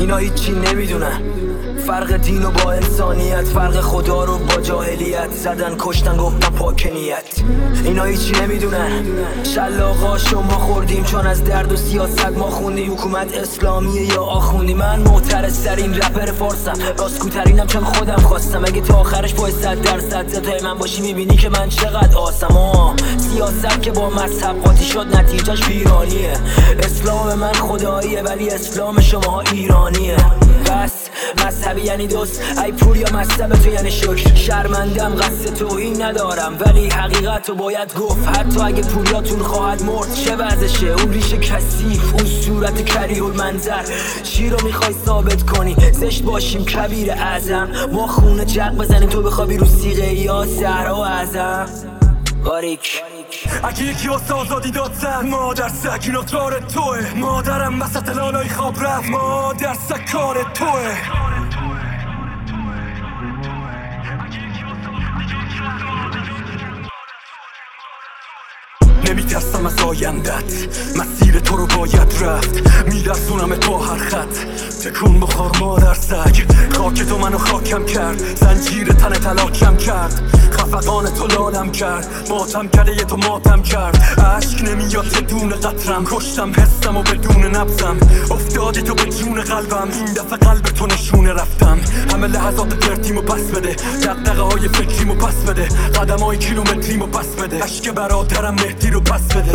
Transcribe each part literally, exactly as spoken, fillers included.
اینا هیچی نمیدونن، فرق دین و با انسانیت، فرق خدا رو با جاهلیت. زدن کشتن گفتن پاک نیت. اینا هیچی نمیدونن، شلاقا شما خوردیم چون از درد و سیاست ما خوندیم. حکومت اسلامیه یا آخوندی؟ من معترض ترین رپر فارسم، راسکوترینم چون خودم خواستم. اگه تا آخرش پای صد درصد زدای من باشی میبینی که من چقدر آسم. آه سیاست که با مذهب قاطی شد نتیجهش ویرانیه. اسلام من خداییه ولی اسلام شما ایرانیه. بس مذهبی یعنی دوست، ای پور یا مذهب تو یعنی شکر. شرمندم قصد توهین ندارم ولی حقیقت رو باید گفت. حتی اگه پوریاتون خواهد مرد چه وضعشه؟ اون ریش کثیف، اون صورت کریه المنظر. چی رو میخوای ثابت کنی؟ زشت باشیم کبیر اعظم، ما خونه جق بزنیم تو بخوابی رو سیغه یا صحرا اعظم. باریک اگه یکی واسه آزادی داد زد، مادر سگ اینا کار توه. مادرم وسط لالای خواب رفت، مادر سگ کار توه. نمیترسم از آیندت، مسیر تو رو باید رفت. میرسونمت با هر خط، تکون بخور مادر سگ. خاک تو منو خاکم کرد، زنجیر تن تلاکم کرد. خفقان تو لالم کرد، ماتم کرده یه تو ماتم کرد. عشق نمیاد یه دونه قطرم، کشتم حسم و بدون نبزم. افتادی تو به جون قلبم، این دفعه قلب تو نشونه رفتم. همه لحظات پرتیمو پس بده، دقدقه های فکریمو پس بده. قدم های کیلومتریمو پس بده، عشق برادرم مهدی رو پس بده.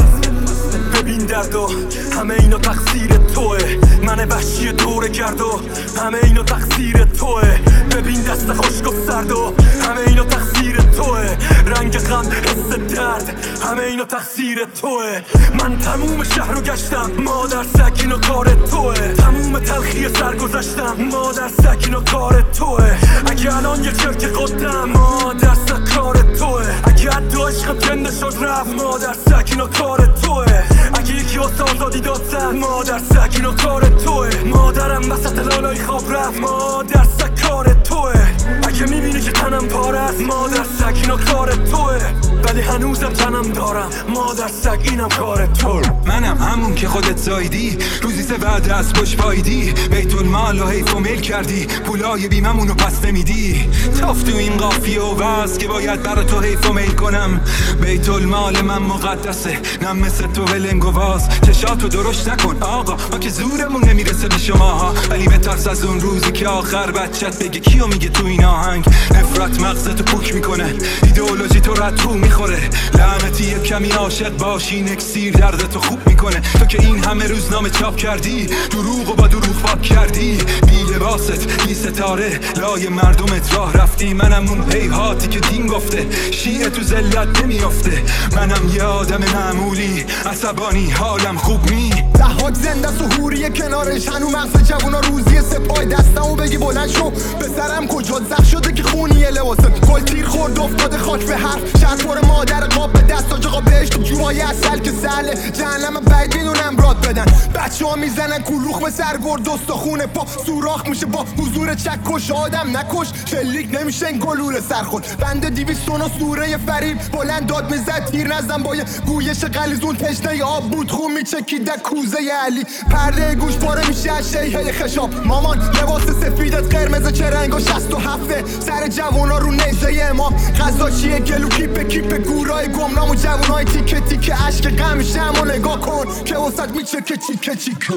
ببین دردو همه اینا تقصیر توه. من وحشی دوره کرد و همه اینا تقصیر توه. ببین دست خشک و سرد و همه اینا تقصیر توه. رنگ غم حس درد همه اینا تقصیر توه. من تموم شهر رو گشتم، مادر سگ اینا کار توه. تموم تلخی سر گذشتم، مادر سگ اینا کار توه. اگه الان یه چرک قدم، مادر سگ کار توه. اگه حتی عشق کنده شد رفت، مادر سگ اینا کار توه. اگه یکی واسه آزادی داد زد، مادر سگ اینا کار توه. مادرم وسط لالای خواب رفت، مادر سگ کار توه. اگه میبینی که تنم پاره است، مادر سگ اینا کار توه. ولی هنوزم تنم دارم، مادر سگ اینم کار تو. منم همون که خودت زایدی، روزی سه بعد از پشت پایدی. بیت المال و حیف و میل کردی، پولای بیممونو پس نمیدی. تاف تو این قافیه و وز که باید برا تو حیف و میل کنم. بیت المال من مقدسه، نم مثل تو ولنگ و واز. چشاتو درشت نکن آقا، ما که زورمون نمیرسه به شماها. ولی بترس از اون روزی که آخر بچت بگه کیو میگه تو این آهنگ. نفرت مغزتو پوک میکنه، ایدئولوژی تو رد رو میخوره. لعنتی یه کمی عاشق باشی، نکسیر دردتو خوب میکنه. تو که این همه روزنامه چاپ کردی، دروغ و با دروغ پاک کردی. بی لباست بی ستاره، لای مردمت راه رفتی. منم اون هیهاتی که دین گفته شیعه تو ذلت نمیافته. منم یه آدم معمولی، عصبانی حالم خوب می. دهات زنده سهوری کنارش، هنو مغز جوونا روزی سپای. دستمو بگی بلند شو، به سرم کجا زخ شده که خونیه لباست. گل تیر خورد افتاده خاک به حرف، شهر پر مادر قاب به دست آج آقا بهش تو جوهای اصل که سهله. جهنم بعید میدونم راد بدن، بچه ها میزنن کلوخ به سرگرد. استخونه پا سوراخ میشه با حضور چک. کش آدم نکش، شلیک نمیشه این گلوله سرخود. بنده دیویستونا سوره فریب بلند داد میزد، تیر نزن با یه گویش غلیظون. تشنه آب بود خون میچکید کوزه علی. پرده گوش پاره میشه از شیهه خشاب. مامان لباس سفیدت قرمز چه رنگا؟ شصت و هفته سر جوونا رو نیزه ما. غذا چیه گلو کیپ کیپ گورای گمنام و جوونای تیکه تیکه. عشق غم شمو نگاه کن که وسط میچکه چیکه چیکه.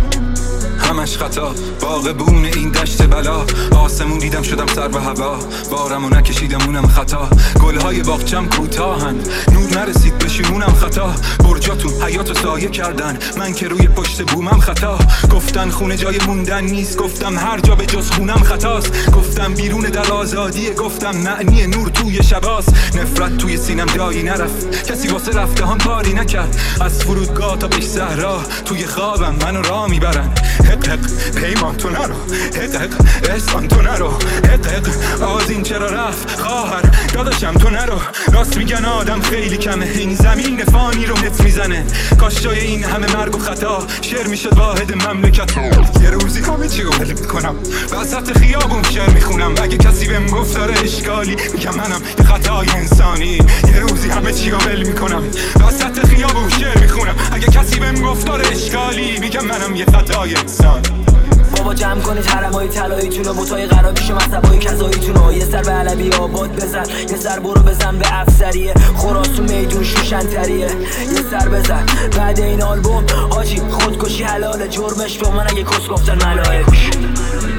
همش خطا، باغبون این دشت بلا. آسمون دیدم شدم سر به هوا، بارمو نکشیدم اونم خطا. گلهای باغچم کوتاهند، نور نرسید بشیمونم خطا. برجاتون حیاتو سایه کردن، من که روی پشت بومم خطا. گفتن خونه جای موندن نیست، گفتم هر جا به جز خونم خطاست. گفتم بیرون در آزادیه، گفتم معنی نور توی شباست. نفرت توی سینم جایی نرفت، کسی واسه رفته هم کاری نکرد. از فرودگاه تا پیش صحرا، توی خوابم منو راه میبرن. حق حق پیمان تو نرو، حق حق احسان تو نرو. حق حق آزین چرا رفت خواهر داداشم تو نرو. راست میگن آدم خیلی کمه، این زمین فانی رو نت میزنه. کاش جای این همه مرگ و خطا شعر میشد واحد مملکت. یه روزی همه چی رو ول میکنم وسط خیابون شعر میخونم اگه کسی بهم گفت داره اشکالی میگم منم یه خطای انسانی یه روزی همه چی رو ول میکنم وسط خیابون شعر میخونم اگه کسی بهم گفت داره اشکالی میگم منم یه خطای انسانی بابا جمع کنید حرمای طلاییتونو بوتای قرابیش و مذهبای کذاییتونو یه سر به علوی آباد بزن یه سر برو بزن به افسریه خراسون میدون شوشنتریه یه سر بزن بعد این آلبوم حاجی خودکشی حلاله جرمش به من اگه کس گفتن ملائک